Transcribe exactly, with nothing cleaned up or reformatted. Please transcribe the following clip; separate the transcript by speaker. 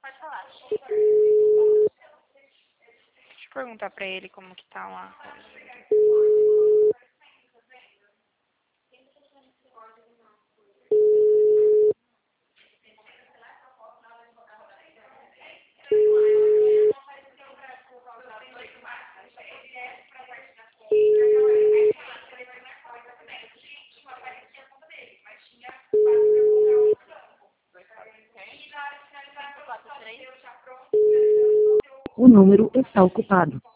Speaker 1: Pode falar.
Speaker 2: Deixa eu perguntar pra ele como que tá lá.
Speaker 1: O número está ocupado.